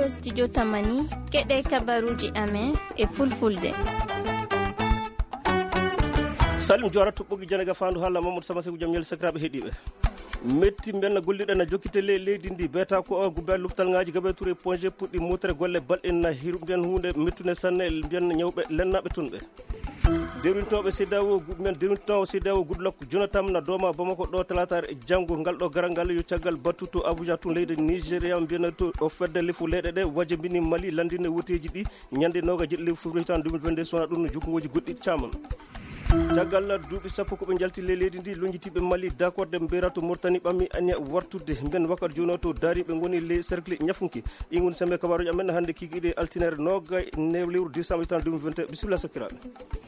studio Tamani keɗe kabaruji amen e fulfulde. Salim Jora tuɓɓugi janega fandu haala Mamadou Sama Segu jam ñel sakiraɓe heeɗiɓe metti benna golliɗo na jokkite leydi ndi beta ko o gubbe luptal ngaji gabe touré projet puɗɗi mutere golle balɗen hiru mbiyen hunde mettune sanne mbiyen ñawɓe lennaɓe tunɓe dewrintoɓe CEDEAO men dewrintowo CEDEAO Goodluck Jonathan na doma Bamako ɗo talatare janggo ngal ɗo garangal yo caggal battu to Abuja tun leydi Nigéria mbiyen to o fedde lefu leyɗe ɗe wajibini Mali landine woteji ɗi ñande noga jiɗi lefu février 2022 sona ɗum no jukkoji goɗɗi caman caggal duuɓi sappo koɓe jalti leydi ndi lonjitiɓe Mali d'accorde mbera to Mauritanie ɓammi aña wartude mben wakkati joni to daari ɓe goni les cercle ñafunki ɗi goni sembe kabaruji amen hannde kikiɗe altinere noga lewru décembre 2021 bisimilla sakiraɓe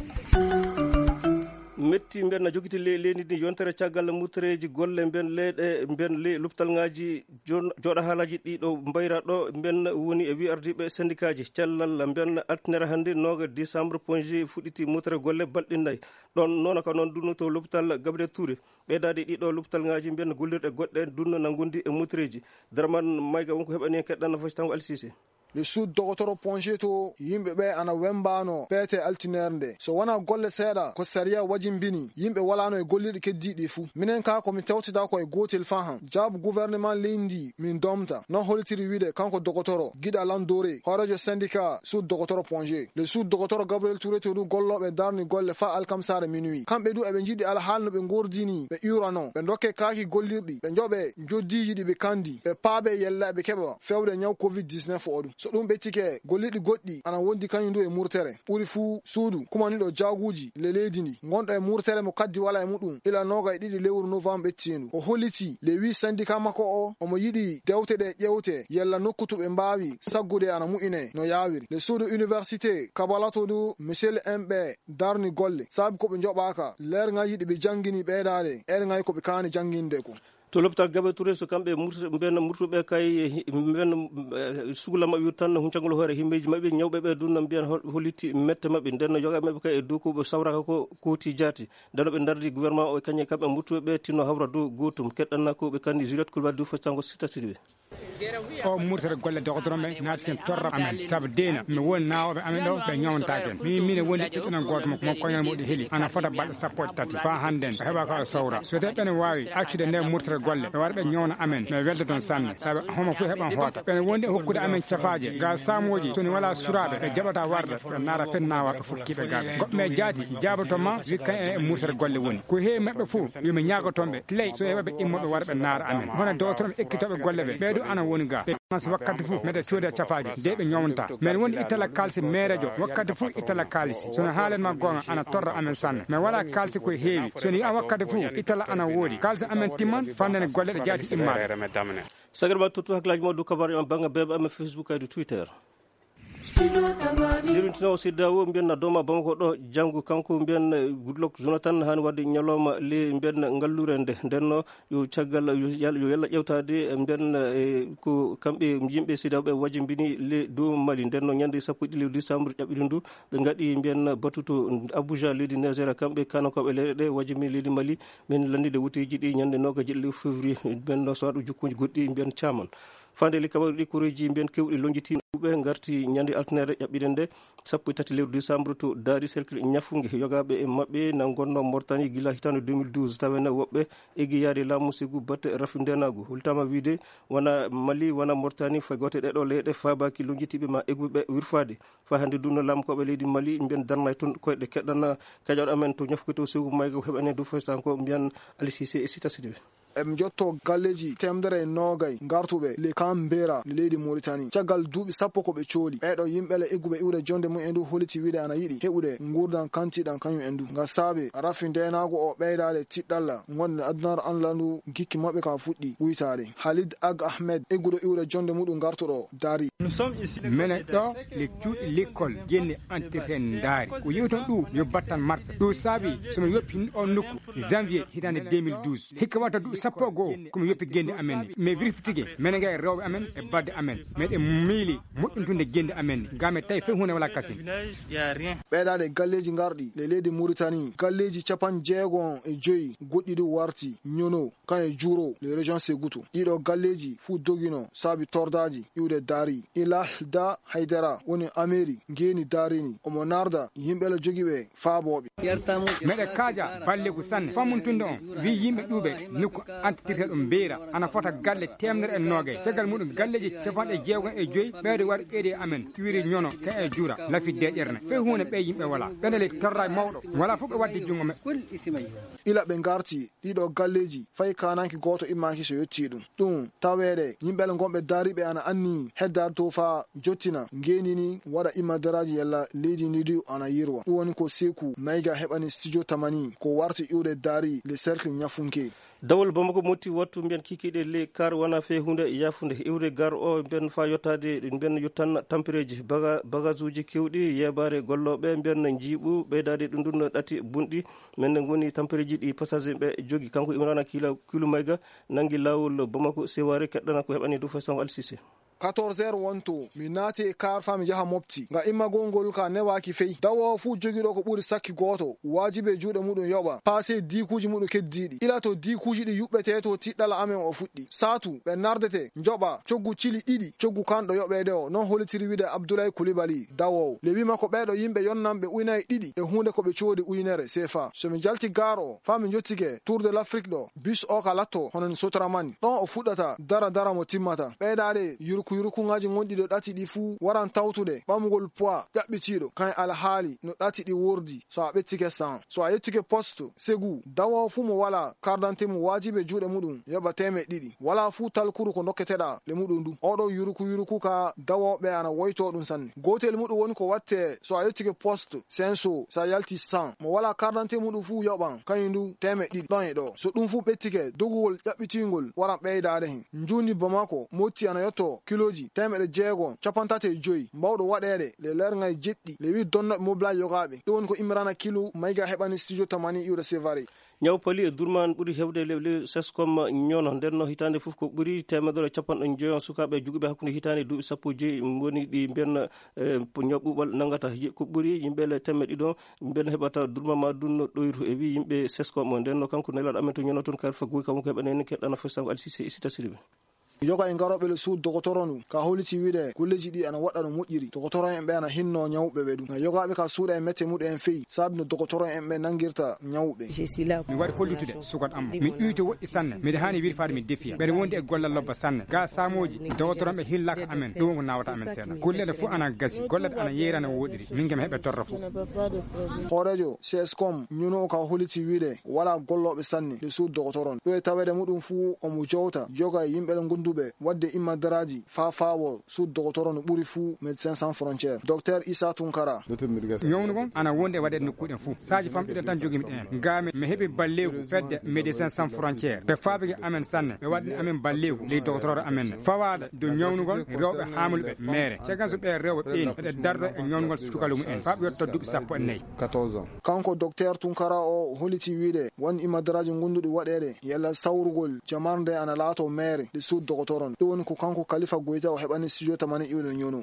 metti mben na jogiti leydi ndi yontere caggal mutreji golle mben leyɗe mben le luptal ngaji joɗa haalaji ɗiɗo mbayra ɗo mben woni e wi ardiɓe syndicat ji cellal mben altinere hannde noga décembre ponge fuɗɗiti mutere golle balɗe nayyi ɗon noon ko noon dunno to l'hôpital Gabriel Touré ɓeydade ɗiɗo l'hôpital ngaji mben gollirɗe goɗɗe dunno na gondi e mutreji Dramane Mayga wonko heɓani hen keɗɗanno fof tango Alsisé le sud dogotoro ponge to yimɓe ɓe ana wembano peete altinere nde so wona golle seeɗa ko saria wajimbini yimɓe walano e golliɗe keddiɗi fuu minen ka komi tewtida ko e gotel faham jaabu gouvernement leydi min domta non holitiri wiide kanko dogotoro guiɗa landore horejo syndicat sud dogotoro ponge le sud dogotoro Gabriel Touré to du golloɓe darni golle fa alkamsare minuit kamɓe du eɓe jiiɗi alhaalno ɓe gordini ɓe urano ɓe dokke kaaki gollirɗi ɓe joɓe joddiji ɗi ɓe kandi ɓe paaɓe yella ɓe keɓa fewde ñaw covid-19 oɗum so ɗum ɓettike golliɗi goɗɗi ana wondi kañum du e murtere ɓuri fuu suudu kumaniɗo jaaguji le leydi ndi gonɗo e murtere mo kaddi wala e muɗum ila noga e ɗiɗi lewru novembre ɓettindu o holliti le 8 syndicat makko o omo yiɗi dewte ɗe ƴewte yella nokkutuɓe mbawi saggude ana mu'ine no yawiri le suudu université kabalato du monsieur le mɓe darni golle saabi koɓe joɓaka lergaji ɗi ɓe jangguini ɓeydade ergayi koɓe kani jangguinde ko to l'hôpital Gabriel Touré so kamɓe mben murtuɓe kay mben sugla mabɓe tan huncagol hoore himɓeji mabɓe ñawɓe ɓe dunna mbiyan hollitti mette mabɓe nden no joga mabɓe kay e dow ko sawraka ko kooti jaati nden ɓe dardi gouvernement o kañe kamɓe murtuɓe ɓe tinno hawra dow gotum keɗɗanna ko ɓe kandi Juliette Coulibaly du fostango sitatiri o murtere golle dogotoro men naatiken torra amen saabu deena mi woni nawoɓe amen ɗo ɓe ñawontaken mine woni ɓiɗɗonan goto mo koñal moɗi heeli ana fota balɗe sappo e tati fa hannden o heɓa ko e sowra so tawi ɓene wawi accude nde murtere golle ɓe waɗa ɓe ñawna amen mi welde toon sanne saabu homo fof heɓan hoota ɓene wondi e hokkude amen cafaje ga samoji soni wala suraɓe ɓe jaɓata warde ɓe naara fen nawa ɓe fukkiɓe gaɓe goɓɓe jaati jabatoma wi kañ e murtere golle woni ko heewi mabɓe fof yomi ñagotonɓe ley so heɓaɓe immoɓe waɗa ɓe naara amen hono dowtoroɓe ekkitoɓe golle ɓe ɓeeɗo ana woni ga so wakkati fof meɗe coodi cafaji de ɓe ñawonta mais woni ittala kalisi mairejo wakkati fof ittala kalisi sono haalenma gonga ana torra amen sanne mais wala kalisi koye heewi soni a wakkati fof ittala ana woodi kalisi amen timman fandene golle ɗe jaati immade sagirma tottu hakkillaji ma dow kabaru en bangga beɓe amen Facebook kaydu Twitter dirintinowo CEDEAO mbiyen doma Bamako ɗo janggo kanko mbiyen Goodluck Jonathan hani wadde ñalawma le mbiyen ngallure nde ndenno yo caggal yo yalla ƴewtade mbiyen ko kamɓe yimɓe CEDEAO ɓe wajimbini le dow Mali ndenno ñande 1 décembre ƴaɓɓiri ndu ɓe gaɗi mbiyen battu to Abuja leydi Nigeria kamɓe kanankoɓe leyɗe ɗe wajimbini leydi Mali min landide wuteji ɗi ñande noga jeɗɗi février mbiyen so waɗo jukkuji goɗɗi mbiyen caman fande li kabaru ɗi koreji mbiyen kewɗi lonjiti ɓe garti ñande altinere ƴaɓɓiɗen nde 13 lewru décembre to daari cercle ñafungue yogaɓe e mabɓe na gonno Mauritanie gila hitande 2012 tawene woɓɓe egui yaade laamu Sékou batte rafi ndenagu holtama wiide wona Mali wona Mauritanie fay gote ɗeɗo leyɗe fabaki lonjitiɓe ma egguɓe wirfade fa hande dunno lamkoɓe leydi Mali mbiyen darna toon koyɗe keɗɗana kaƴoɗo amen to ñafko to Sékou Mayga heɓane du fastan ko mbiyan Ali Cissé e Sita Sidibé em jotto galleji temdere nogay gartuɓe le Canberra le leydi Mauritanie caggal duuɓi sappo ko ɓe cooli ɓeɗo yimɓele egguɓe iwde jonde mum endu holiti wiide ana yiɗi heɓude gurdan kantiɗan kañum endu ga saabe rafi ndenago o ɓeydade tiɗɗalla gonde adunar anlandu gikki mabɓe ka fuɗɗi wuytade Halid Ag Ahmed egguɗo iwde jonde muɗum gartuɗo daari minen ɗo le cuuɗi l'école jenne entretien daari ko yewton ɗum yo battan marta ɗum saabi somi yoppini on nokku janvier hitande 2012 hikka watta sappo go ko mi yoppi gende amen me vérifié men ngay rewbe amen e badde amen mede miili moƴƴintunde gende amen game tay fe hunde wala kasim ɓeydade galleji garɗi le leydi Mauritanie galleji capan jeegon e joyi goɗɗiɗi warti ñono kan e juuro le région Ségoutou ɗiɗo galleji fu dogino saabi tordaji iwde daari Ilalda Haydara woni ameri ngeni daarini omo narda yimɓele jogiɓe faaboɓe meɗe kaaja balle ko sanne famuntunde on wi yimɓe ɗuɓe nokku antitirte ɗum beera ana fota galle temedere e noogay caggal muɗum galleji capanɗe jeegon e joyi ɓeyde waɗi ɓeyde amen tuwiri ñono ka e juura lafi deƴerne fe hunde ɓe yimɓe wala ɓendele torra mawɗo wala fof ɓe wadde jungo me ila ɓe garti ɗiɗo galleji fayi kananki goto immaki so yetti ɗum taweɗe yimɓele gonɓe daariɓe ana anni heddade to fa jottina ngenini waɗa immadaraji yalla leydi ndiɗi ana yirwa ɗum woni ko Sekou Maïga heɓani studio tamani ko warti iwde daari le cercle ñafunke dawol Bamako motti wattu mbiyen kikiɗe le kar wona fe hunde yafunde iwde gar o mbiyen fa yottade mbiyen yottan tampereji bagage uji kewɗi yebare golloɓe mbiyen jiiɓu ɓeydade ɗum ɗum ɗati bunɗi men goni tampereji ɗi passager ɓe jogi kanko Imrana Kilo Maïga nangui lawol Bamako seware keɗɗana ko heɓani du façon Al-Cissé 14h wonto mi naati e kar fa mi jaha mofti nga immagol ngol ka newaki fey dawo fu jogiɗo ko ɓuri sakki goto wajibe juuɗe muɗum yoɓa passé dikuji muɗum keddiɗi ila to dikuji ɗi yuɓɓete to tiɗɗala amen o fuɗɗi satu ɓe nardete joɓa coggu cili ɗiɗi coggu kanɗo yoɓede o non holitiri wide Abdoulaye Coulibaly dawowo le wima ko ɓeɗo yimɓe yonnanɓe ujunaje ɗiɗi e hunde koɓe coodi ujunere CFA somi jalti gar o fa mi jottike Tour de l'Afrique ɗo bus o ka latto honon Sotraman ɗon o fuɗɗata dara mo timmata ɓeydade yurukungaji gonɗiɗo ɗati ɗi fuu waran tawtude ɓamugol poids ƴaɓɓitiɗo kan alhaali no ɗati ɗi wordi so a ɓettike 100 so a yettike poste Ségou dawo fuu mo wala carte mo wajibe juuɗe muɗum yoɓa temeɗɗiɗi wala fuu talkuru ko dokketeɗa le muɗum ɗum oɗo yuruku ka dawoɓe ana woyto ɗum sanne gotel muɗum woni ko watte so a yettike poste senso sa yalti 100 mo wala carte muɗum fuu yoɓan kañum ndu temeɗɗiɗi ɗon e ɗo so ɗum fuu ɓettike dogugol ƴaɓɓitingol waran ɓeydade hen njundi Bamako motti ana yetto kiloji temeɗe jeegon capantate joyi mbawɗo waɗede le lergay jeɗɗi le wi donnoɓe mobla yogaɓe ɗum woni ko Imrana Kilo Maïga heɓani studio tamani iwde Sévaré ñaw pali e durman ɓuri hewde lewle sescom ñono ndenno hitande fof ko ɓuri temedere capanɗe joyon sukaɓe juguɓe hakkude hitande duuɓi sappo joyi woni ɗi mbiyen ñoɓɓuɓal nangata ko ɓuri yimɓele temme ɗiɗon mbiyen heɓata durma ma dunno ɗoyru e wi yimɓe sescom ndenno kanko nelaɗo amen to ñono toon kar fagoy kanko heɓaneni keɗɗana fo sango Al-Cissé isita siriɓe yoga e garoɓe le suud dogotoron ka holiti wiide golleji ɗi ana waɗa no moƴƴiri dogotoron en ɓe ana hinno ñawɓe ɓe ɗum yogaɓe ka suuɗa e mette muɗum en feyi saabi no dogotoron en ɓe nangirta ñawɓe mi waɗi hollitude sukat amma mi ƴuyto woɗɗi sanne mbiɗa hani wirfade mi defiya ɓeɗe wondi e gollal lobba sanne ga samoji dogotoron ɓe hillaka amen ɗum ko nawata amen seeɗa gollede fof ana gasi gollede ana yeeri ana woɗiri min gam heɓe torra fof hoorejo CSCOM ñuno ka holiti wiide wala golloɓe sanne le suud dogotoron ɗo e tawede muɗum fuu omo jowta yoga e yimɓele gonduɓe wadde immadaraji fawo suud dogotoro no ɓuri fuu Médecins Sans Frontières docteur Issa Tunkara ñownu gon ana wonde waɗede nokkuɗen fuu saji famɗiɗen tan jogui miɗen gami mi heeɓi balleku fedde Médecins Sans Frontières ɓe faaɓige amen sanne ɓe waɗni amen balleku ley dogotoro amen fawade do ñownugol rewɓe haamuluɓe meere caggal so ɓe rewɓe ɓeeni ɓeɗe dardo e ñownugol cukalu mumen faaɓe yotto duuɓi sappo e nayyi 14 ans kanko docteur Tunkara o holiti wiide won immadaraji gonduɗi waɗede yalla sawrugol jamarde ana laato maire de suud dogotoron ɗum woni ko kanko Khalifa Goïta o heɓani studio tamani iwde ñono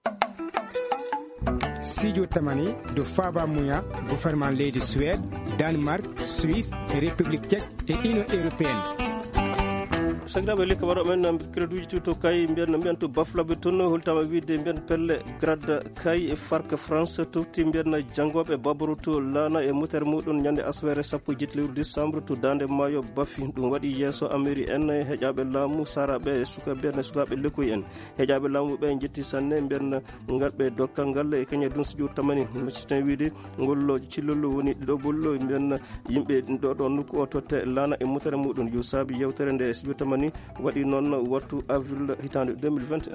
studio tamani do Faba Mouya gouvernement leydi Suède Danemark Suisse et République tchèque et Union européenne sagiraɓe le kabaru men crédit to kay mbiyen to baflaɓe toon holtama wiide mbiyen pelle grade kay e farque France tofti mbiyen janggoɓe babru to laana e motere muɗum ñande aswere sappo jeetlewru décembre to dande maayo bafi ɗum waɗi yeeso amiri en heƴaɓe laamu saraɓe e sukaɓe lekkoy en heƴaɓe laamu ɓe jetti sanne mbiyen ngalɓe dokkal ngal e keñe dun studio tamani maccitin wiide ngol cillol woni ɗiɗoɓol mbiyen yimɓe ɗo ɗo nokku o totte laana e motere muɗum yo saabi yewtere nde studio tamani waɗi noon wattu avril hitande 2021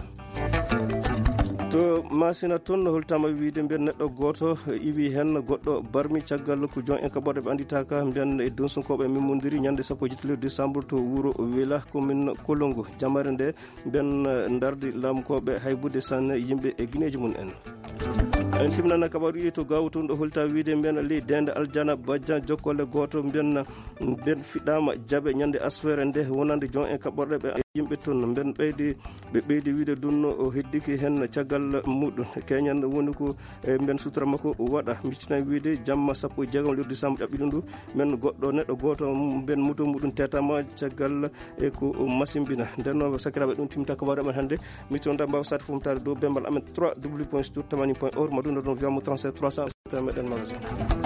to masina toon holtama wiide mbiyen neɗɗo goto iwi hen goɗɗo barmi caggal ko jon en kaɓorde ɓe anditaka mbiyen e donsunkoɓe mimmodiri ñande sappo jeetlewru décembre to wuuro Wela commune Kolongo jamare nde mbiyen dardi laamukoɓe haybude sanne yimɓe e guineji mum en en timnana kabaru to gawtun do holta wiide men li dende aljana bajjan jokkole goto ben fidama jabe nyande asfere nde wonande jon en kaborde be yimbe ton ben be beydi wiide dunno o heddiki hen ciagal mudun kenyan woni ko ben sutra mako wada mitina wiide jamma sappo jegam lirdi sam dabidundu men goddo neddo goto ben muto mudun tetama ciagal e ko masimbina denno sakirabe dum timta kabaru men hande mitonda mbaw sat fumtare do bembal amen 3w.tamani.org maduna don viamo 37 300 meden magazine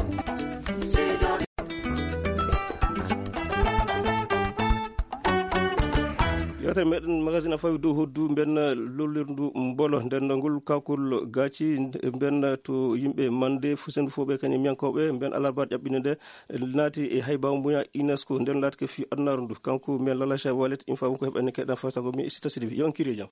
yata meden magazine afawi do hoddu ben lollirdu mbolo den ngol kakul gaci ben to yimbe mande fusendu fobe kany miankobe ben alarba jabbinde nati e hayba mbuya UNESCO den lat ke fi adnarundu kanko men lalasha wallet infa ko hebane kedan fasago mi sitasidi yonkiri jam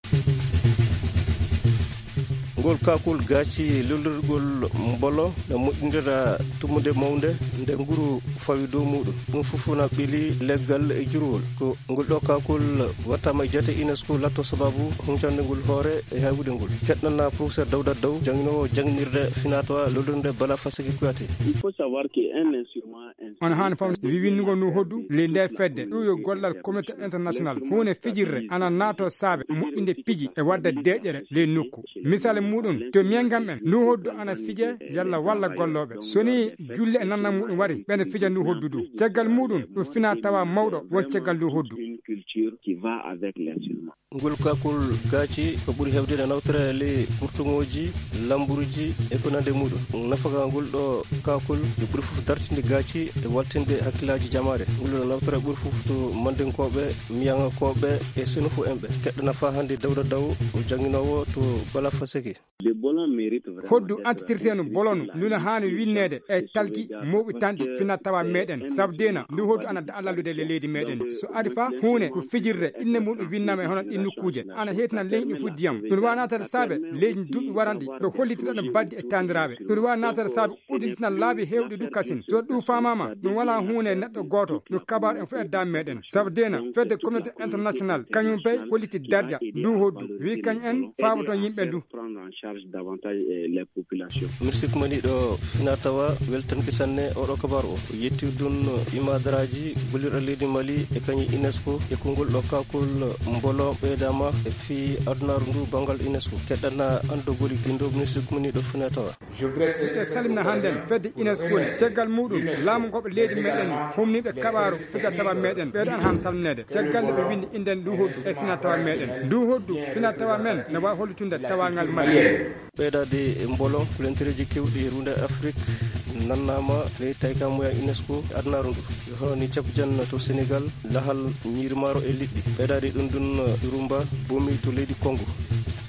ngol kakul gaci lollirgol mbolo na modindira tumude mawnde nde nguru fawi do mudum fufuna bili leggal e jurul ko ngol do kakul watama jete UNESCO latto sababu huntande ngol hore e hawude ngol kednana professeur Dawda Daw jangino jangnirde finato lollirde bala fasiki kuati il faut savoir que un instrument on han fam wiwingo no hoddu le nde fedde do yo gollal communauté international hone fijirre ana nato saabe muddinde piji e wadda deejere le nokku misale mudun to miyangam en no hoddu ana fije yalla walla gollobe soni julle e nanna mudun wari ben fije no hoddudu ceggal mudun do fina tawa mawdo won ceggal do hoddu une culture qui va avec l'instrument ngol kakul gaci ko buri hewde na nawtere le burtungoji lamburuji e ko nande mudun nafaga ngol do kakul e buri fu dartinde gaci e waltinde hakkilaji jamare ngol nawtere buri fu to manden kobe miyanga kobe e senufu embe keddana fa hande Dawda Daw o janginowo to bala faseki le bolon mérite vraiment hoddu antitirtenu bolonu nuna hani winnede e talki mobi tande fina tawa meden sabdena ndu hoddu ana dalalude le leydi meden so arifa hune ko fijirre inne mudum winnama e hono innu kuje ana hetna leydi fu diyam dum wanata saabe leydi dubbi warandi do hollitira no baddi e tandirabe dum wanata saabe udintina laabi hewde du kasin so du famama dum wala hune neddo goto no kabar en fu edda meden sabdena fedde communauté international kanyum pay holliti darja du hoddu wi kany en faabato yimbe du charge davantage les populations merci ko mani do finatawa weltan kisanne o do kabar o yetti dun imadaraji bulira leydi Mali e kanyi UNESCO e kongol do kakul mbolo bedama e fi adnaru ndu bangal UNESCO kedana ando goli gindo ministre ko mani do finatawa je voudrais salimna handen fedde UNESCO ceggal mudum lamu gobe leydi meden humnibe kabaru fitatawa meden be dan han salnede ceggal be windi inden du hoddu e finatawa meden du hoddu finatawa men ne wa hollitunde tawangal Mali ɓeydade mbolo kulentereji kewɗi runde Afrique nannama le tayka moya UNESCO adnaru ndu honi cabjan to Sénégal lahal ñiiri maaro e liɗɗi ɓeydade ɗum dun rumba bomi to leydi Congo